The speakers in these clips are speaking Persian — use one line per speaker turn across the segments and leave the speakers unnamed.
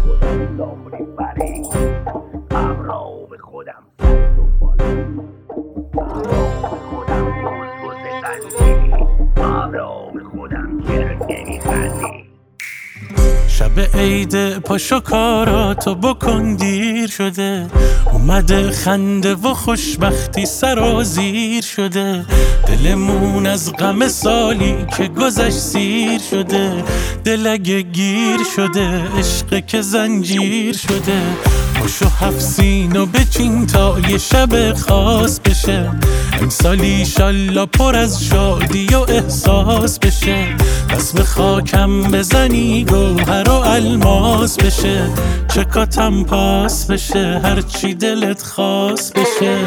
خودم داخلی فرید ابرا به خودم سرد و بالا ابرا به خودم دوز زنجی ابرا به خودم چرا نمیخندی
شب عید پاشو کاراتو بکن دیر شده اومده خنده و خوشبختی سرازیر شده دلمون از غم سالی که گذشت سیر شده دل اگه گیر شده عشق که زنجیر شده پاشو هفت سینو بچین تا یه شب خاص بشه امسال ایشالله پر از شادی و احساس بشه دست به خاکم بزنی گوهر و الماس بشه چکاتم پاس بشه هرچی دلت خواست بشه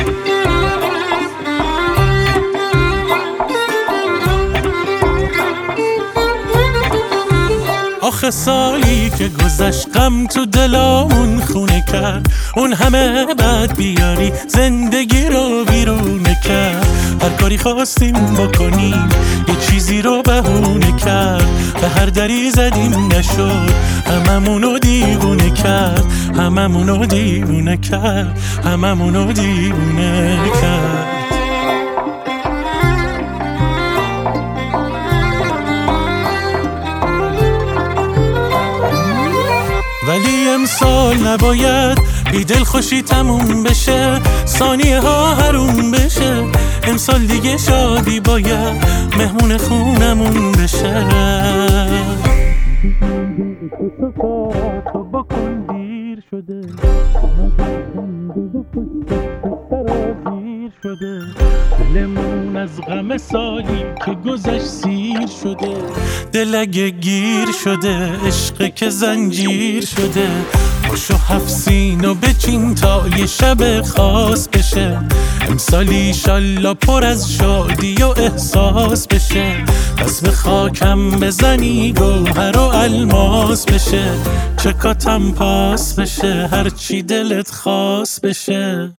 آخه سالی که گذشت غم تو دلامون خونه کرد اون همه بعد بیاری زندگی رو ویرونه کرد هر کاری خواستیم بکنیم یه چیزی رو بهونه کرد به هر دری زدیم نشد هممونو دیوونه کرد هممونو دیوونه کرد هممونو دیوونه کرد ولی امسال نباید بی دل خوشی تموم بشه ثانیه ها حروم بشه امسال دیگه شادی باید مهمون خونمون بشه بکن دیر شده شده دلمون از غم سالی که گذشت سیر شده دل اگه گیر شده عشق که زنجیر شده پاشو هفت سینو بچین تا یه شب خاص بشه امسال ایشالله پر از شادی و احساس بشه دست به خاکم بزنی گوهر و الماس بشه چکاتم پاس بشه هرچی دلت خواست بشه